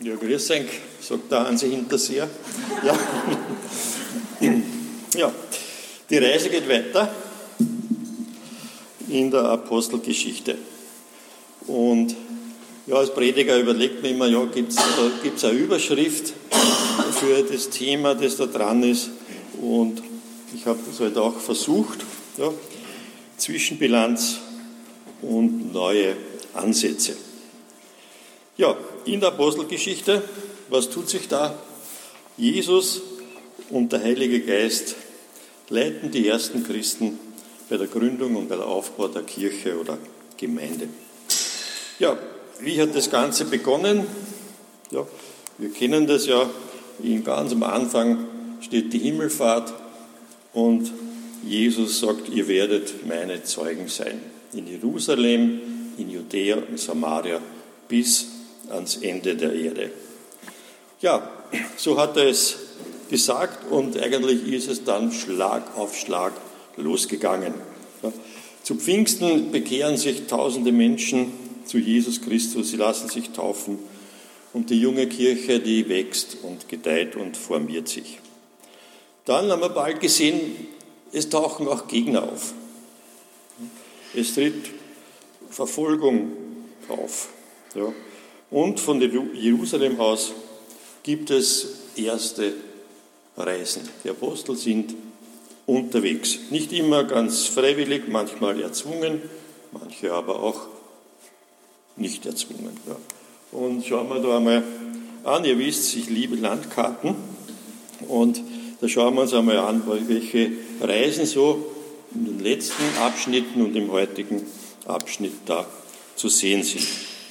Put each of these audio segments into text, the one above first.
Ja, grüß euch, sagt der Hansi Hinterseher. Ja. Ja, die Reise geht weiter in der Apostelgeschichte. Und ja, als Prediger überlegt man immer, ja, gibt es eine Überschrift für das Thema, das da dran ist. Und ich habe das halt auch versucht, ja, Zwischenbilanz und neue Ansätze. Ja, in der Apostelgeschichte, was tut sich da? Jesus und der Heilige Geist leiten die ersten Christen bei der Gründung und bei der Aufbau der Kirche oder Gemeinde. Ja, wie hat das Ganze begonnen? Ja, wir kennen das ja, ganz am Anfang steht die Himmelfahrt und Jesus sagt, ihr werdet meine Zeugen sein. In Jerusalem, in Judäa, in Samaria, bis ans Ende der Erde. Ja, so hat er es gesagt und eigentlich ist es dann Schlag auf Schlag losgegangen. Ja, zu Pfingsten bekehren sich tausende Menschen zu Jesus Christus, sie lassen sich taufen und die junge Kirche, die wächst und gedeiht und formiert sich. Dann haben wir bald gesehen, es tauchen auch Gegner auf. Es tritt Verfolgung auf. Ja. Und von Jerusalem aus gibt es erste Reisen. Die Apostel sind unterwegs. Nicht immer ganz freiwillig, manchmal erzwungen, manche aber auch nicht erzwungen. Ja. Und schauen wir da einmal an. Ihr wisst, ich liebe Landkarten. Und da schauen wir uns einmal an, welche Reisen so in den letzten Abschnitten und im heutigen Abschnitt da zu sehen sind.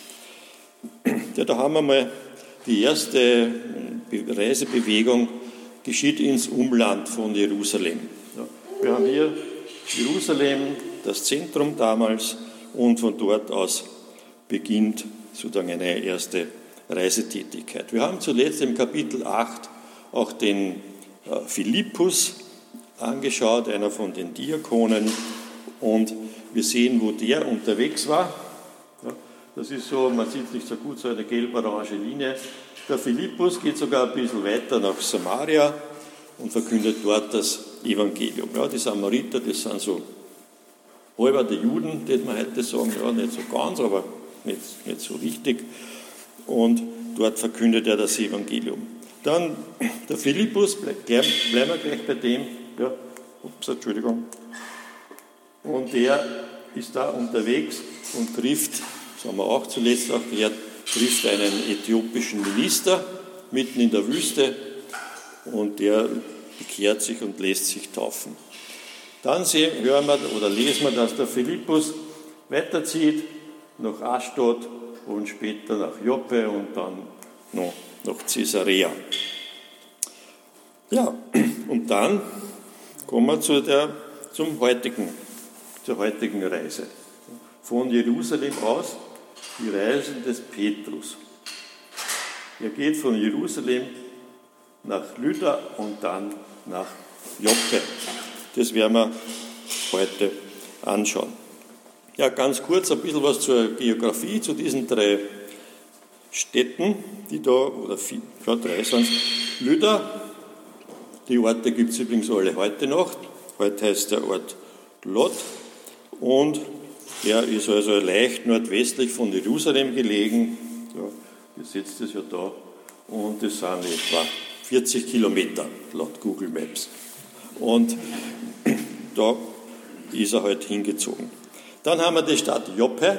Ja, da haben wir mal die erste Reisebewegung, geschieht ins Umland von Jerusalem. Ja, wir haben hier Jerusalem, das Zentrum damals, und von dort aus beginnt sozusagen eine erste Reisetätigkeit. Wir haben zuletzt im Kapitel 8 auch den Philippus angeschaut, einer von den Diakonen, und wir sehen, wo der unterwegs war. Ja, das ist so, man sieht nicht so gut, so eine gelb-orange Linie. Der Philippus geht sogar ein bisschen weiter nach Samaria und verkündet dort das Evangelium. Ja, die Samariter, das sind so halbe Juden, würde man heute sagen, ja, nicht so ganz, aber nicht so richtig. Und dort verkündet er das Evangelium. Dann der Philippus, bleiben wir gleich bei dem, ja, Entschuldigung. Und der ist da unterwegs und trifft, das haben wir auch zuletzt auch gehört, trifft einen äthiopischen Minister mitten in der Wüste und der bekehrt sich und lässt sich taufen. Dann hören wir oder lesen wir, dass der Philippus weiterzieht nach Aschdod und später nach Joppe und dann noch nach Caesarea. Ja, und dann kommen wir zur heutigen Reise. Von Jerusalem aus die Reise des Petrus. Er geht von Jerusalem nach Lydda und dann nach Joppe. Das werden wir heute anschauen. Ja, ganz kurz ein bisschen was zur Geografie, zu diesen drei Städten, die da, oder vier, ja, drei sind es. Lydda, die Orte gibt es übrigens alle heute noch. Heute heißt der Ort Lod und er ist also leicht nordwestlich von Jerusalem gelegen. Ja, ihr seht es ja da. Und das sind etwa 40 Kilometer laut Google Maps. Und da ist er halt hingezogen. Dann haben wir die Stadt Joppe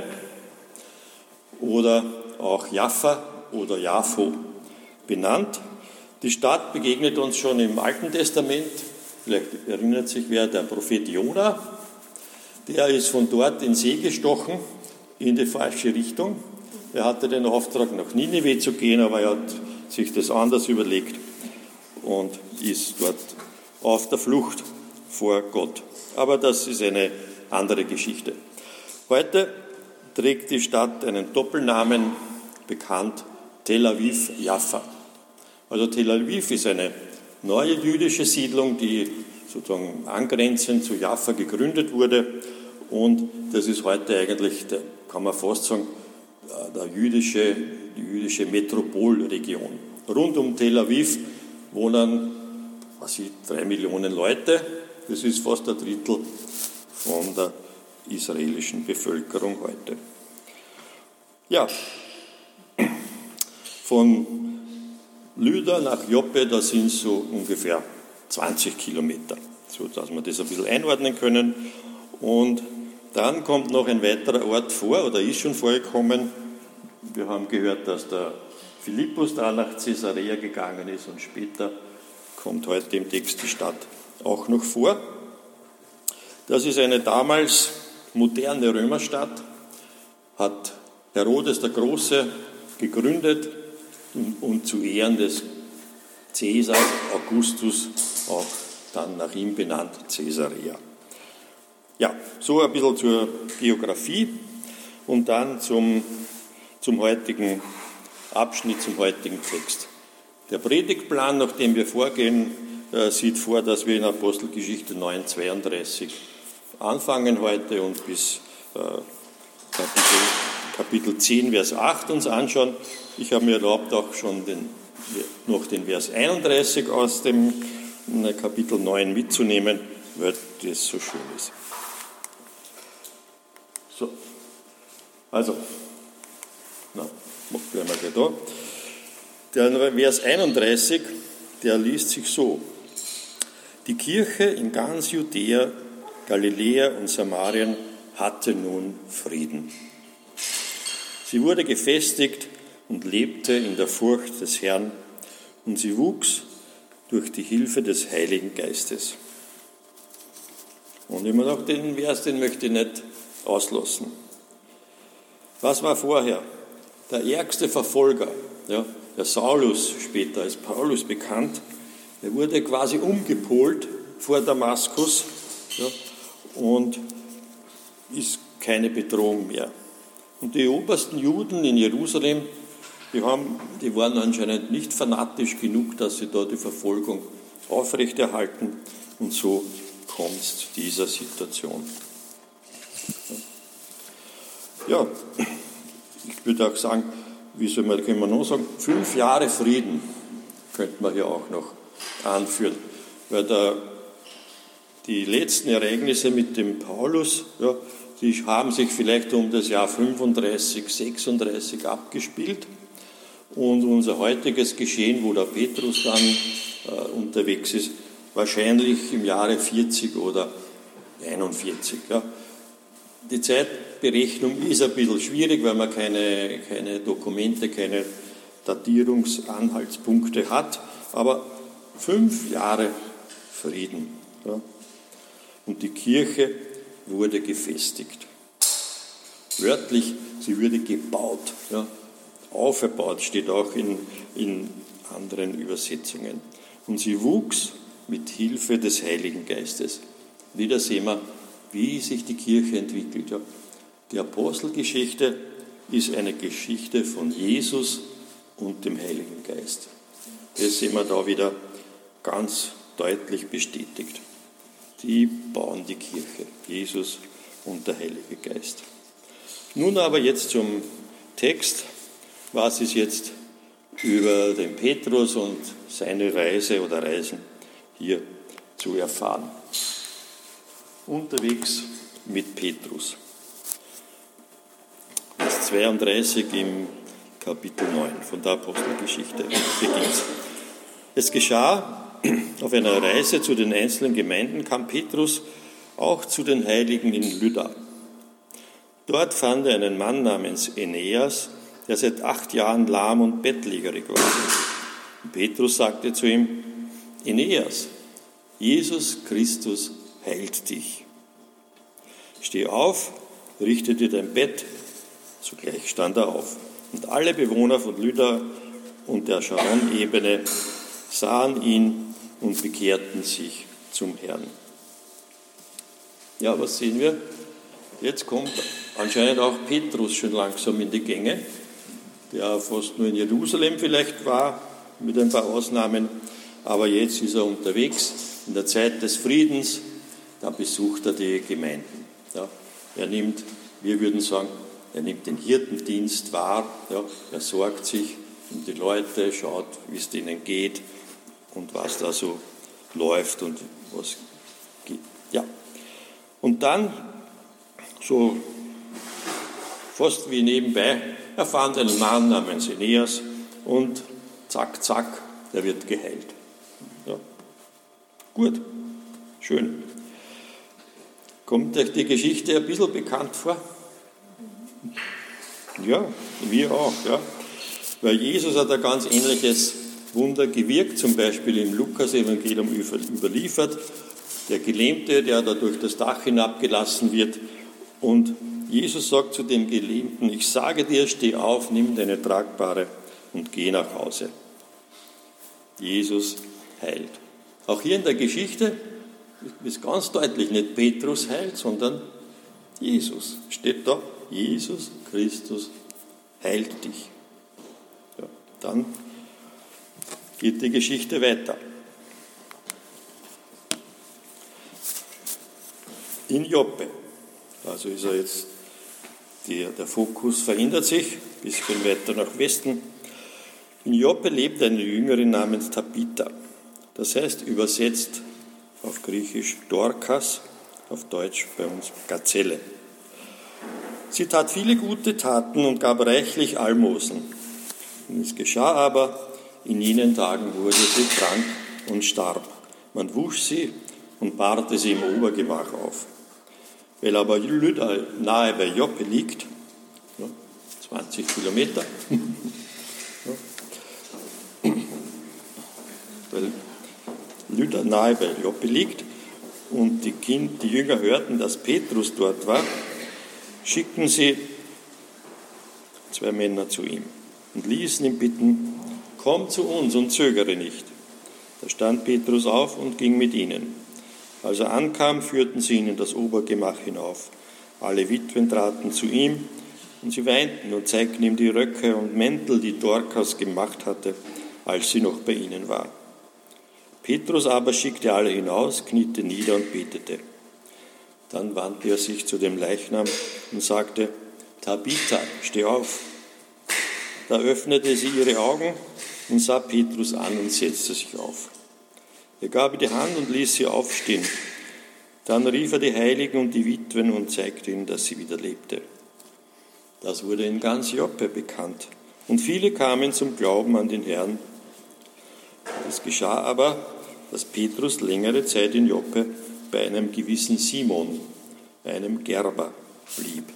oder auch Jaffa oder Jaffo benannt. Die Stadt begegnet uns schon im Alten Testament. Vielleicht erinnert sich wer, der Prophet Jona. Der ist von dort in den See gestochen, in die falsche Richtung. Er hatte den Auftrag, nach Ninive zu gehen, aber er hat sich das anders überlegt und ist dort auf der Flucht vor Gott. Aber das ist eine andere Geschichte. Heute trägt die Stadt einen Doppelnamen, bekannt Tel Aviv-Jaffa. Also Tel Aviv ist eine neue jüdische Siedlung, die sozusagen angrenzend zu Jaffa gegründet wurde. Und das ist heute eigentlich, kann man fast sagen, die jüdische Metropolregion. Rund um Tel Aviv wohnen 3 Millionen Leute. Das ist fast ein Drittel von der israelischen Bevölkerung heute. Ja, von Lydda nach Joppe, da sind es so ungefähr 20 Kilometer, so dass wir das ein bisschen einordnen können. Und dann kommt noch ein weiterer Ort vor, oder ist schon vorgekommen. Wir haben gehört, dass der Philippus da nach Caesarea gegangen ist und später kommt heute im Text die Stadt auch noch vor. Das ist eine damals moderne Römerstadt, hat Herodes der Große gegründet und zu Ehren des Caesars Augustus auch dann nach ihm benannt, Caesarea. Ja, so ein bisschen zur Geografie und dann zum heutigen Abschnitt, zum heutigen Text. Der Predigtplan, nach dem wir vorgehen, sieht vor, dass wir in Apostelgeschichte 9,32 anfangen heute und bis Kapitel 10, Vers 8 uns anschauen. Ich habe mir erlaubt, auch schon noch den Vers 31 aus dem Kapitel 9 mitzunehmen, weil das so schön ist. So, also, bleiben wir gleich da. Der Vers 31, der liest sich so: Die Kirche in ganz Judäa, Galiläa und Samarien hatte nun Frieden. Sie wurde gefestigt und lebte in der Furcht des Herrn, und sie wuchs durch die Hilfe des Heiligen Geistes. Und immer noch den Vers, den möchte ich nicht auslassen. Was war vorher? Der ärgste Verfolger, ja, der Saulus, später als Paulus bekannt, der wurde quasi umgepolt vor Damaskus, ja, und ist keine Bedrohung mehr. Und die obersten Juden in Jerusalem, die waren anscheinend nicht fanatisch genug, dass sie da die Verfolgung aufrechterhalten, und so kommt es zu dieser Situation. Ja, ich würde auch sagen, können wir noch sagen, 5 Jahre Frieden könnte man hier auch noch anführen, weil die letzten Ereignisse mit dem Paulus, ja, die haben sich vielleicht um das Jahr 35, 36 abgespielt, und unser heutiges Geschehen, wo der Petrus dann unterwegs ist, wahrscheinlich im Jahre 40 oder 41. Ja. Die Zeitberechnung ist ein bisschen schwierig, weil man keine Dokumente, keine Datierungsanhaltspunkte hat, aber 5 Jahre Frieden. Ja. Und die Kirche wurde gefestigt. Wörtlich, sie wurde gebaut, ja. Aufgebaut, steht auch in anderen Übersetzungen. Und sie wuchs mit Hilfe des Heiligen Geistes. Wieder sehen wir, wie sich die Kirche entwickelt. Ja. Die Apostelgeschichte ist eine Geschichte von Jesus und dem Heiligen Geist. Das sehen wir da wieder ganz deutlich bestätigt. Die bauen die Kirche, Jesus und der Heilige Geist. Nun aber jetzt zum Text. Was ist jetzt über den Petrus und seine Reise oder Reisen hier zu erfahren? Unterwegs mit Petrus. Vers 32 im Kapitel 9 von der Apostelgeschichte beginnt. Es geschah, auf einer Reise zu den einzelnen Gemeinden kam Petrus auch zu den Heiligen in Lydda. Dort fand er einen Mann namens Aeneas, der seit 8 Jahren lahm und bettlägerig war. Und Petrus sagte zu ihm: Aeneas, Jesus Christus heilt dich. Steh auf, richte dir dein Bett. Sogleich stand er auf. Und alle Bewohner von Lydda und der Sharon-Ebene sahen ihn und bekehrten sich zum Herrn. Ja, was sehen wir? Jetzt kommt anscheinend auch Petrus schon langsam in die Gänge, der fast nur in Jerusalem vielleicht war, mit ein paar Ausnahmen, aber jetzt ist er unterwegs in der Zeit des Friedens, da besucht er die Gemeinden. Ja, er nimmt, wir würden sagen, Er nimmt den Hirtendienst wahr, ja, er sorgt sich um die Leute, schaut, wie es denen geht und was da so läuft und was geht. Ja. Und dann, so fast wie nebenbei, er fand einen Mann namens Aeneas und zack, zack, der wird geheilt. Ja. Gut, schön. Kommt euch die Geschichte ein bisschen bekannt vor? Ja, wir auch. Ja. Weil Jesus hat ein ganz ähnliches Wunder gewirkt, zum Beispiel im Lukas-Evangelium überliefert. Der Gelähmte, der da durch das Dach hinabgelassen wird. Und Jesus sagt zu dem Gelähmten, ich sage dir, steh auf, nimm deine Tragbare und geh nach Hause. Jesus heilt. Auch hier in der Geschichte ist ganz deutlich, nicht Petrus heilt, sondern Jesus. Steht da, Jesus Christus heilt dich. Ja, dann geht die Geschichte weiter. In Joppe, also ist er jetzt, der Fokus verändert sich, ein bisschen weiter nach Westen. In Joppe lebt eine Jüngerin namens Tabitha. Das heißt übersetzt auf Griechisch Dorkas, auf Deutsch bei uns Gazelle. Sie tat viele gute Taten und gab reichlich Almosen. Und es geschah aber, in jenen Tagen wurde sie krank und starb. Man wusch sie und bahrte sie im Obergemach auf. Weil aber Lydda nahe bei Joppe liegt, 20 Kilometer, weil Lydda nahe bei Joppe liegt und die Jünger hörten, dass Petrus dort war, schickten sie 2 Männer zu ihm und ließen ihn bitten, komm zu uns und zögere nicht. Da stand Petrus auf und ging mit ihnen. Als er ankam, führten sie ihn in das Obergemach hinauf. Alle Witwen traten zu ihm und sie weinten und zeigten ihm die Röcke und Mäntel, die Dorkas gemacht hatte, als sie noch bei ihnen war. Petrus aber schickte alle hinaus, kniete nieder und betete. Dann wandte er sich zu dem Leichnam und sagte, Tabitha, steh auf. Da öffnete sie ihre Augen und sah Petrus an und setzte sich auf. Er gab ihr die Hand und ließ sie aufstehen. Dann rief er die Heiligen und die Witwen und zeigte ihnen, dass sie wieder lebte. Das wurde in ganz Joppe bekannt. Und viele kamen zum Glauben an den Herrn. Es geschah aber, dass Petrus längere Zeit in Joppe bei einem gewissen Simon, einem Gerber, blieb.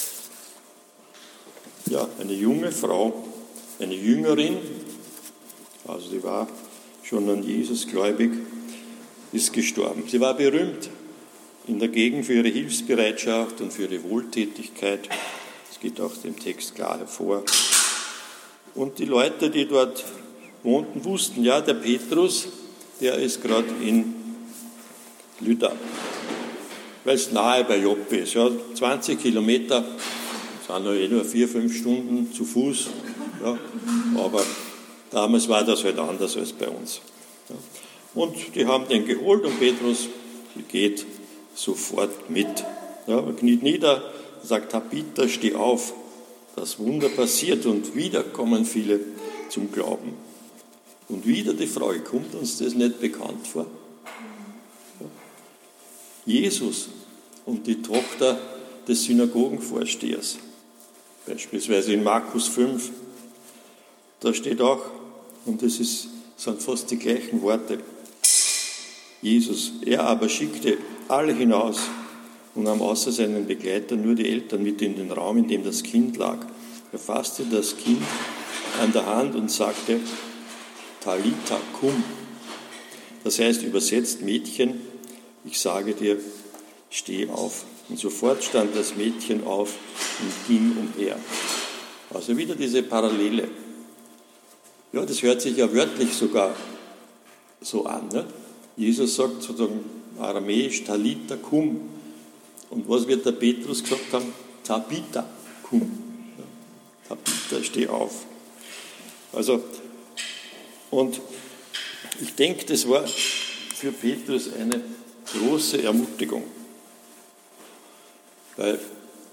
Ja, eine junge Frau, eine Jüngerin, also sie war schon an Jesus gläubig, ist gestorben. Sie war berühmt in der Gegend für ihre Hilfsbereitschaft und für ihre Wohltätigkeit. Das geht auch dem Text klar hervor. Und die Leute, die dort wohnten, wussten, ja, der Petrus, der ist gerade in Lydda, weil es nahe bei Joppe ist. Ja, 20 Kilometer, das sind nur 4-5 Stunden zu Fuß, ja, aber damals war das halt anders als bei uns. Ja. Und die haben den geholt und Petrus geht sofort mit. Ja, er kniet nieder, sagt, Tabitha, steh auf. Das Wunder passiert und wieder kommen viele zum Glauben. Und wieder die Frage, kommt uns das nicht bekannt vor? Ja. Jesus und die Tochter des Synagogenvorstehers, beispielsweise in Markus 5, da steht auch, und das sind fast die gleichen Worte, Jesus, er aber schickte alle hinaus und nahm außer seinen Begleitern nur die Eltern mit in den Raum, in dem das Kind lag. Er fasste das Kind an der Hand und sagte, Talitha cum. Das heißt übersetzt, Mädchen, ich sage dir, steh auf. Und sofort stand das Mädchen auf und ging umher. Also wieder diese Parallele. Ja, das hört sich ja wörtlich sogar so an. Ne? Jesus sagt sozusagen aramäisch Talitha cum. Und was wird der Petrus gesagt haben? Tabitha cum. Ja, Tabitha, steh auf. Also, und ich denke, das war für Petrus eine große Ermutigung. Weil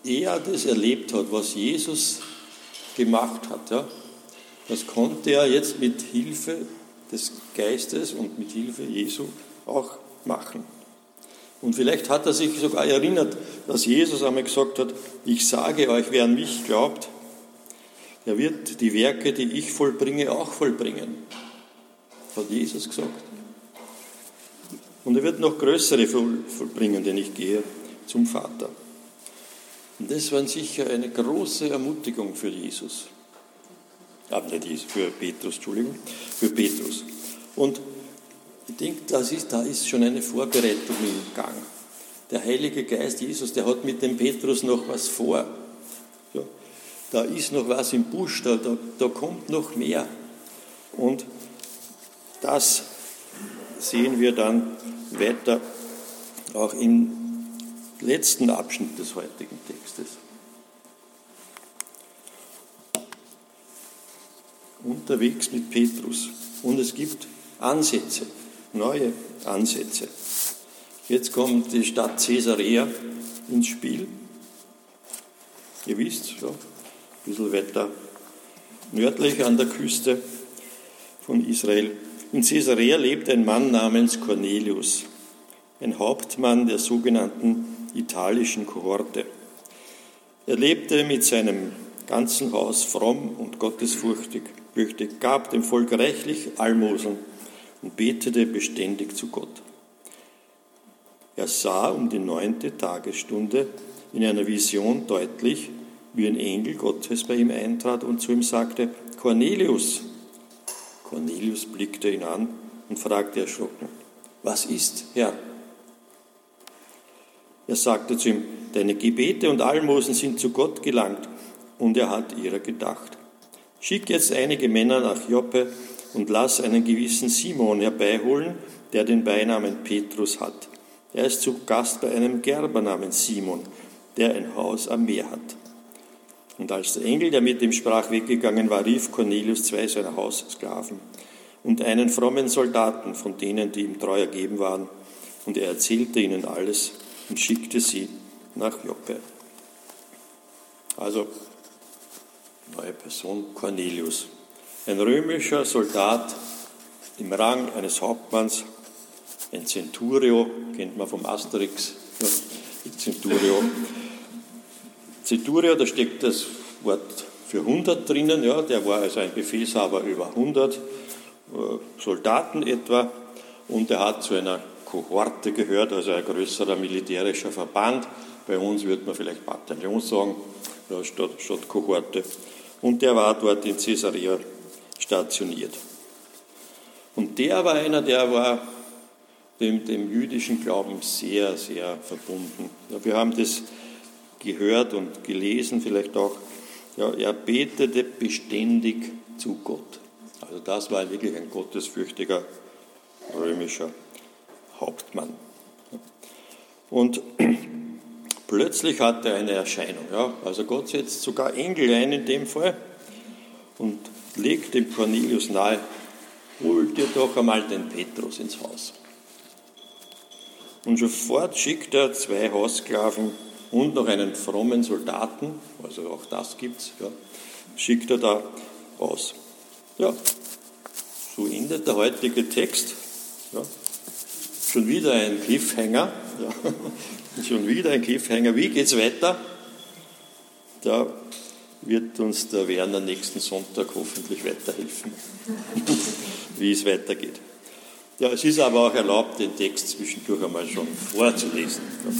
er das erlebt hat, was Jesus gemacht hat, ja, das konnte er jetzt mit Hilfe des Geistes und mit Hilfe Jesu auch machen. Und vielleicht hat er sich sogar erinnert, dass Jesus einmal gesagt hat, ich sage euch, wer an mich glaubt, der wird die Werke, die ich vollbringe, auch vollbringen. Hat Jesus gesagt. Und er wird noch größere vollbringen, denn ich gehe zum Vater. Und das war sicher eine große Ermutigung für Jesus. Für Petrus, Entschuldigung, für Petrus. Und ich denke, da ist schon eine Vorbereitung im Gang. Der Heilige Geist Jesus, der hat mit dem Petrus noch was vor. Ja, da ist noch was im Busch, da kommt noch mehr. Und das sehen wir dann weiter auch im letzten Abschnitt des heutigen Textes. Unterwegs mit Petrus. Und es gibt Ansätze, neue Ansätze. Jetzt kommt die Stadt Caesarea ins Spiel. Ihr wisst, so, ein bisschen weiter nördlich an der Küste von Israel. In Caesarea lebt ein Mann namens Cornelius, ein Hauptmann der sogenannten italischen Kohorte. Er lebte mit seinem ganzen Haus fromm und gottesfürchtig, gab dem Volk reichlich Almosen und betete beständig zu Gott. Er sah um die 9. Tagesstunde in einer Vision deutlich, wie ein Engel Gottes bei ihm eintrat und zu ihm sagte, Cornelius. Cornelius blickte ihn an und fragte erschrocken, was ist, Herr? Er sagte zu ihm, deine Gebete und Almosen sind zu Gott gelangt und er hat ihrer gedacht. Schick jetzt einige Männer nach Joppe und lass einen gewissen Simon herbeiholen, der den Beinamen Petrus hat. Er ist zu Gast bei einem Gerber namens Simon, der ein Haus am Meer hat. Und als der Engel, der mit ihm sprach, weggegangen war, rief Cornelius 2 seiner Haussklaven und einen frommen Soldaten von denen, die ihm treu ergeben waren. Und er erzählte ihnen alles und schickte sie nach Joppe. Also, neue Person, Cornelius. Ein römischer Soldat im Rang eines Hauptmanns, ein Centurio, kennt man vom Asterix, ja, Centurio. Centurio, da steckt das Wort für 100 drinnen, ja, der war also ein Befehlshaber über 100 Soldaten etwa und er hat zu einer Kohorte gehört, also ein größerer militärischer Verband. Bei uns würde man vielleicht Bataillon sagen, ja, statt Kohorte. Und der war dort in Caesarea stationiert. Und der war einer, der war dem jüdischen Glauben sehr, sehr verbunden. Ja, wir haben das gehört und gelesen vielleicht auch. Ja, er betete beständig zu Gott. Also das war wirklich ein gottesfürchtiger römischer Hauptmann. Und plötzlich hat er eine Erscheinung. Ja, also Gott setzt sogar Engel ein in dem Fall und legt dem Cornelius nahe, hol dir doch einmal den Petrus ins Haus. Und sofort schickt er 2 Haussklaven und noch einen frommen Soldaten, also auch das gibt's, ja, schickt er da aus. Ja, so endet der heutige Text. Ja. Schon wieder ein Cliffhanger. Ja. Schon wieder ein Cliffhanger. Wie geht's weiter? Da wird uns der Werner nächsten Sonntag hoffentlich weiterhelfen, wie es weitergeht. Ja, es ist aber auch erlaubt, den Text zwischendurch einmal schon vorzulesen.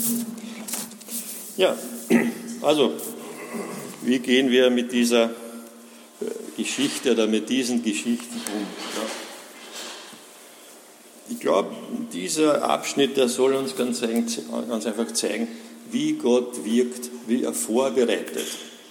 Ja, also, wie gehen wir mit dieser Geschichte oder mit diesen Geschichten um? Ja. Ich glaube, dieser Abschnitt, der soll uns ganz einfach zeigen, wie Gott wirkt, wie er vorbereitet,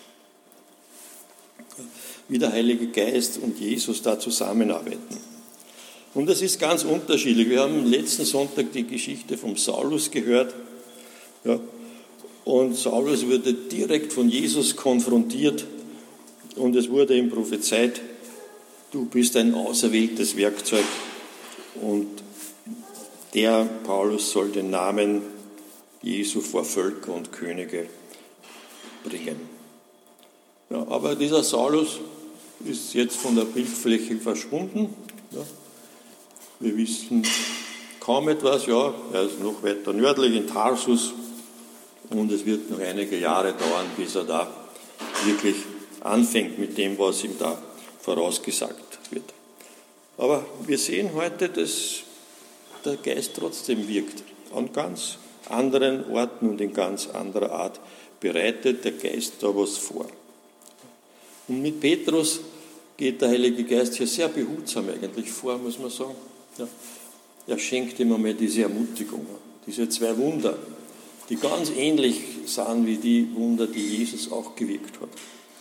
wie der Heilige Geist und Jesus da zusammenarbeiten. Und das ist ganz unterschiedlich. Wir haben letzten Sonntag die Geschichte vom Saulus gehört. Ja, und Saulus wurde direkt von Jesus konfrontiert und es wurde ihm prophezeit, du bist ein auserwähltes Werkzeug und der Paulus soll den Namen Jesu vor Völker und Könige bringen. Ja, aber dieser Saulus ist jetzt von der Bildfläche verschwunden. Ja. Wir wissen kaum etwas, ja, er ist noch weiter nördlich in Tarsus und es wird noch einige Jahre dauern, bis er da wirklich anfängt mit dem, was ihm da vorausgesagt wird. Aber wir sehen heute, dass der Geist trotzdem wirkt. An ganz anderen Orten und in ganz anderer Art bereitet der Geist da was vor. Und mit Petrus geht der Heilige Geist hier sehr behutsam eigentlich vor, muss man sagen. Ja. Er schenkt ihm einmal diese Ermutigung, diese 2 Wunder, die ganz ähnlich sind wie die Wunder, die Jesus auch gewirkt hat.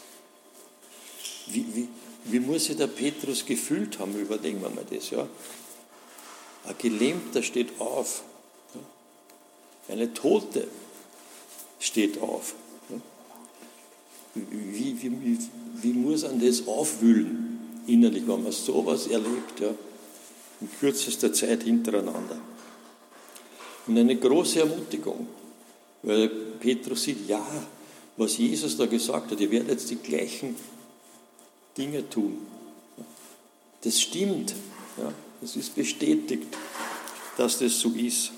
Wie muss sich der Petrus gefühlt haben, überlegen wir mal das. Ja? Ein Gelähmter steht auf, ja? Eine Tote steht auf. Ja? Wie muss man das aufwühlen innerlich, wenn man sowas erlebt, ja? In kürzester Zeit hintereinander. Und eine große Ermutigung, weil Petrus sieht, ja, was Jesus da gesagt hat, ihr werdet jetzt die gleichen Dinge tun. Das stimmt, ja, es ist bestätigt, dass das so ist.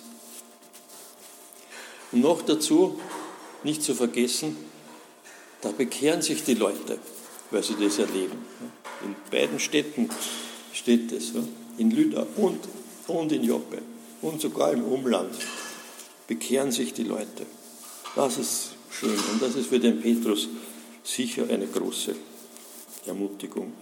Und noch dazu, nicht zu vergessen, da bekehren sich die Leute, weil sie das erleben. In beiden Städten steht das, in Lydda und in Joppe und sogar im Umland bekehren sich die Leute. Das ist schön und das ist für den Petrus sicher eine große Ermutigung.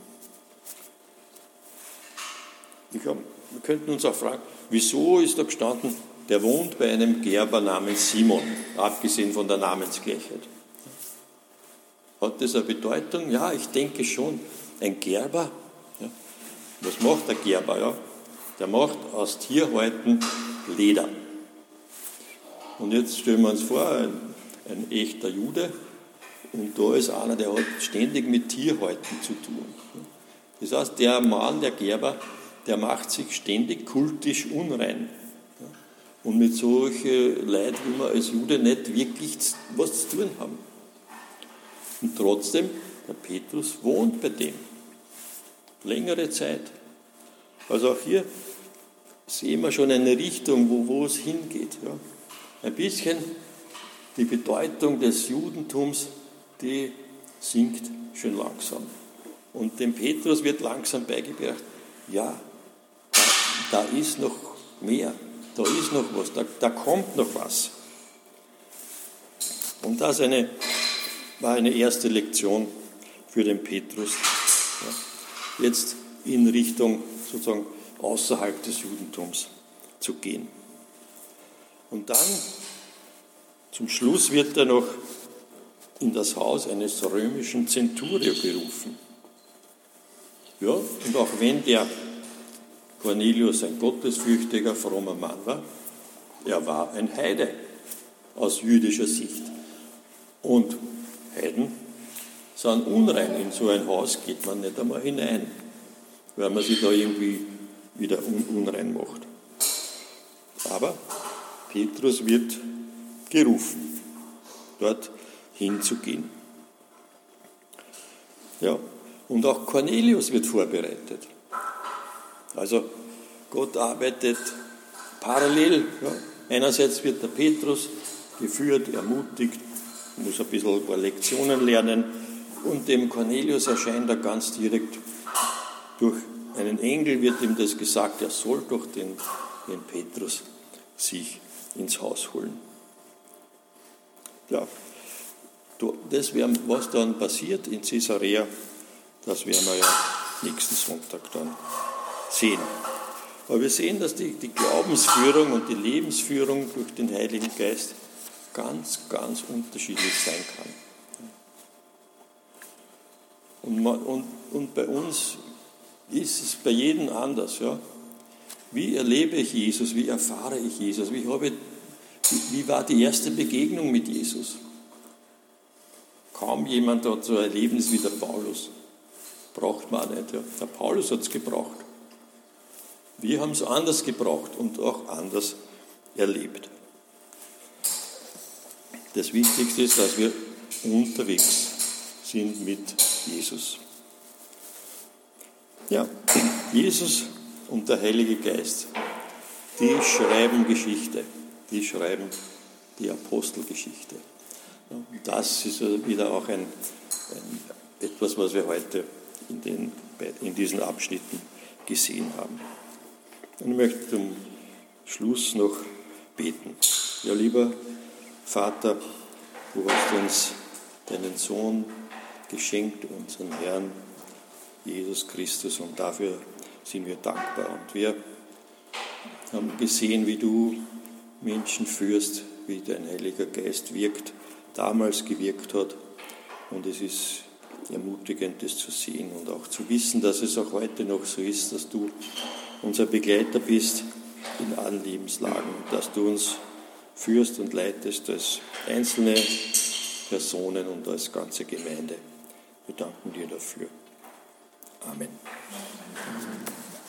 Wir könnten uns auch fragen, wieso ist da gestanden, der wohnt bei einem Gerber namens Simon, abgesehen von der Namensgleichheit. Hat das eine Bedeutung? Ja, ich denke schon. Ein Gerber, ja. Was macht der Gerber? Ja? Der macht aus Tierhäuten Leder. Und jetzt stellen wir uns vor, ein echter Jude, und da ist einer, der hat ständig mit Tierhäuten zu tun. Das heißt, der Mann, der Gerber, der macht sich ständig kultisch unrein. Und mit solchen Leuten will man als Jude nicht wirklich was zu tun haben. Und trotzdem, der Petrus wohnt bei dem. Längere Zeit. Also auch hier sehen wir schon eine Richtung, wo es hingeht. Ja. Ein bisschen die Bedeutung des Judentums, die sinkt schön langsam. Und dem Petrus wird langsam beigebracht, ja, da ist noch mehr, da ist noch was, da kommt noch was. Und das war eine erste Lektion für den Petrus. Ja, jetzt in Richtung sozusagen außerhalb des Judentums zu gehen. Und dann, zum Schluss, wird er noch in das Haus eines römischen Centurio berufen. Ja, und auch wenn der Cornelius ein gottesfürchtiger, frommer Mann war, er war ein Heide aus jüdischer Sicht. Und Heiden sind unrein. In so ein Haus geht man nicht einmal hinein, weil man sich da irgendwie wieder unrein macht. Aber Petrus wird gerufen, dort hinzugehen. Ja, und auch Cornelius wird vorbereitet. Also Gott arbeitet parallel. Ja. Einerseits wird der Petrus geführt, ermutigt, muss ein bisschen Lektionen lernen und dem Cornelius erscheint er ganz direkt. Durch einen Engel wird ihm das gesagt, er soll doch den Petrus sich ins Haus holen. Ja, das was dann passiert in Caesarea, das werden wir ja nächsten Sonntag dann sehen. Aber wir sehen, dass die Glaubensführung und die Lebensführung durch den Heiligen Geist ganz, ganz unterschiedlich sein kann. Und bei uns ist es bei jedem anders. Ja? Wie erlebe ich Jesus? Wie erfahre ich Jesus? Wie war die erste Begegnung mit Jesus? Kaum jemand hat so ein Erlebnis wie der Paulus. Braucht man auch nicht. Ja? Der Paulus hat es gebraucht. Wir haben es anders gebraucht und auch anders erlebt. Das Wichtigste ist, dass wir unterwegs sind mit Jesus. Ja, Jesus und der Heilige Geist, die schreiben Geschichte, die schreiben die Apostelgeschichte. Und das ist wieder auch etwas, was wir heute in diesen Abschnitten gesehen haben. Und ich möchte zum Schluss noch beten. Ja, lieber Vater, du hast uns deinen Sohn geschenkt, unseren Herrn Jesus Christus, und dafür sind wir dankbar. Und wir haben gesehen, wie du Menschen führst, wie dein Heiliger Geist wirkt, damals gewirkt hat. Und es ist ermutigend, das zu sehen und auch zu wissen, dass es auch heute noch so ist, dass du unser Begleiter bist in allen Lebenslagen, dass du uns führst und leitest als einzelne Personen und als ganze Gemeinde. Wir danken dir dafür. Amen.